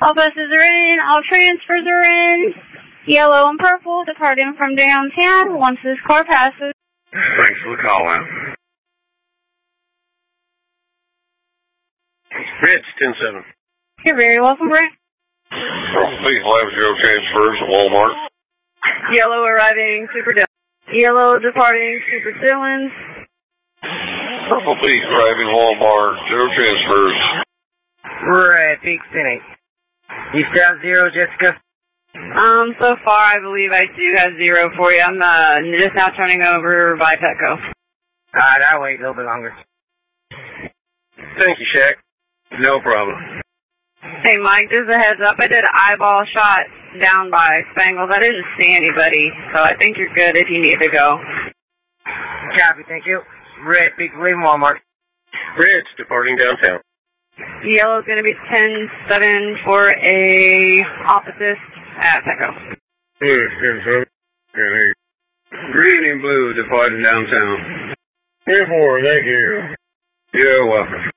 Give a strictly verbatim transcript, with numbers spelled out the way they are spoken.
All buses are in, all transfers are in. Yellow and purple departing from downtown once this car passes. Thanks for the call out. Rich, ten seven. You're very welcome, Brent. Please, eleven zero transfers at Walmart. Yellow arriving, Super Dillon. Yellow departing, Super Dillon. Purple Peak arriving Walmart, zero transfers. Red Peak City. Eastbound zero, Jessica. Um, so far I believe I do have zero for you. I'm uh, just now turning over by Petco. Alright, I'll wait a little bit longer. Thank you, Shaq. No problem. Hey, Mike, just a heads up. I did an eyeball shot down by Spangles. I didn't see anybody, so I think you're good if you need to go. Copy, thank you. Red Peak, leaving Walmart. Rich, departing downtown. Yellow's going to be ten seven for a opposite at Petco. Blue, ten seven. Green and blue departing downtown. ten four, thank you. You're welcome.